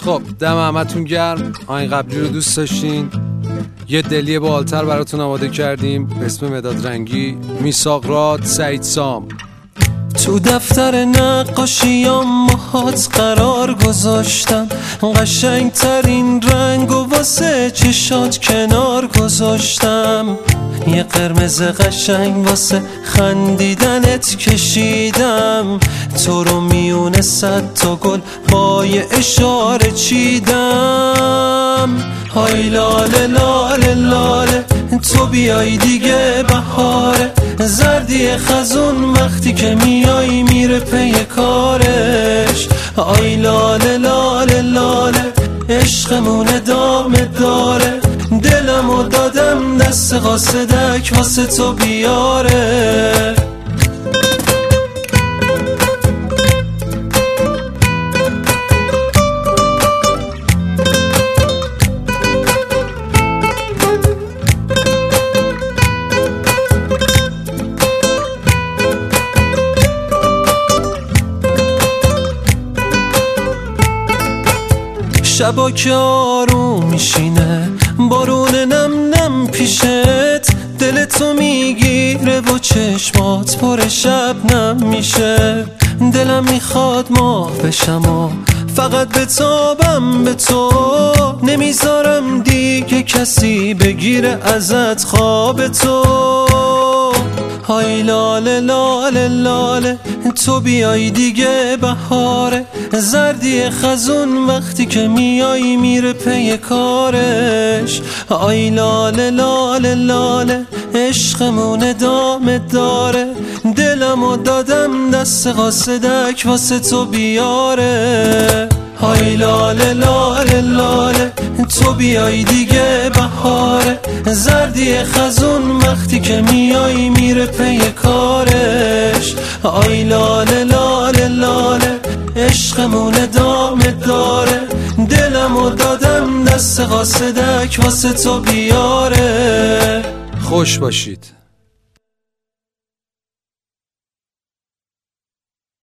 خب دم همتون گرم. آهنگ قبلی رو دوست داشتین؟ یه دلیه بالتر براتون آماده کردیم به اسم مداد رنگی، میثاق راد، سعید سام. تو دفتر نقاشیام ماهات قرار گذاشتم، قشنگ ترین رنگ و واسه چشات کنار گذاشتم، یه قرمز قشنگ واسه خندیدنت کشیدم، تو رو میونه 100 تا گل با یه اشاره چیدم. های لاله لاله لاله تو بیای دیگه بهاره، زردی خزون وقتی که میای میره پی کارش. های لاله لاله لاله عشقمون ادامه داره، دلمو دادم دست قاصدک واسه تو بیاره. شبا که آروم میشینه بارون نم نم پیشت، دلتو میگیره و چشمات پر شبنم میشه. دلم میخواد ماه بشم و فقط بتابم به تو، نمیذارم دیگه کسی بگیره ازت خواب تو. های لاله لاله لاله تو بیای دیگه بهاره، زردی خزون وقتی که میای میره پی کارش. های لاله لاله لاله عشقمون ادامه داره، دلمو دادم دست قاصدک واسه تو بیاره. های لاله لاله لاله تو بیای دیگه بهاره، زردی خزون وقتی که میای میره پی کارش. های لاله لاله لاله عشقمون ادامه داره، دلمو دادم دست قاصدک واسه تو بیاره. خوش باشید.